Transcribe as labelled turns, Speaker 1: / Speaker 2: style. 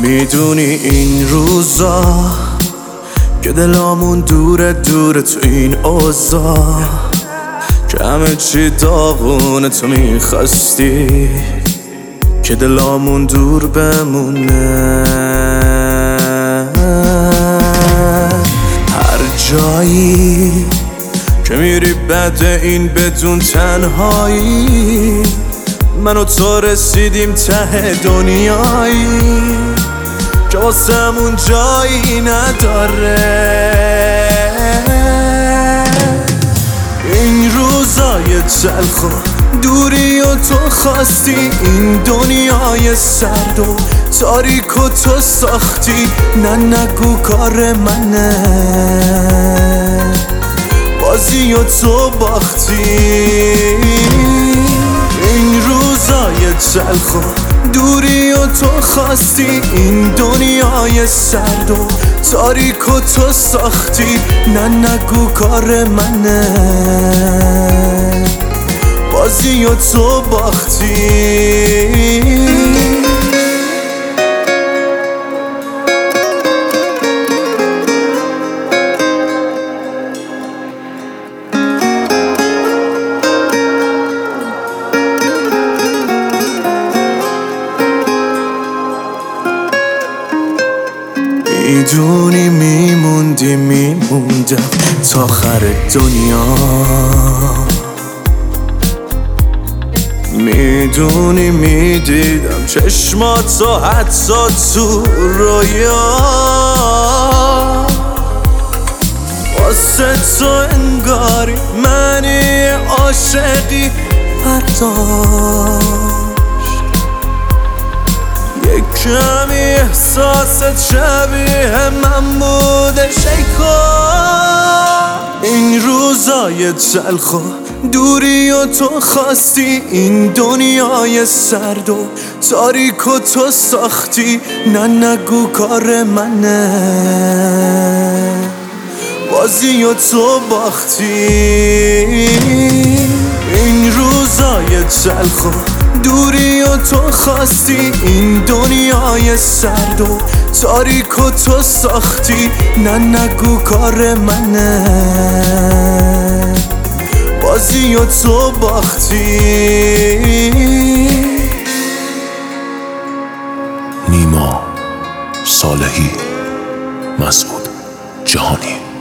Speaker 1: میدونی این روزا که دلامون دوره دوره تو این اوضاع، که همه چی داغونه تو میخواستی که دلامون دور بمونه. هر جایی که میری بعد این بدون تنهایی، من و تو رسیدیم ته دنیایی که واسمون جایی نداره. این روزای تلخ و دوری و تو خواستی، این دنیای سرد و تاریک و تو ساختی. نه نگو کار منه، بازی و تو باختی. این روزای تلخ و دوری و تو خواستی، این دنیای سرد و تاریک و تو ساختی. نه نگو کار منه، بازی و تو باختی. میدونی میموندم تا آخر دنیا، میدونی میدیدم چشماتو حتی تو رویا. واسه تو انگاری منی عاشقی برداشت، یک کمی احساست شبیه من بوده شیکا. این روزای تلخ و دوری و تو خواستی، این دنیای سرد و تاریک و تو ساختی. نه نگو کار منه، بازی و تو باختی. این روزای تلخ و دوری و تو خواستی، این دنیای سرد و تاریک و تو ساختی. نه نگو کار منه، بازی و تو باختی.
Speaker 2: نیما صالحی، مسعود جهانی.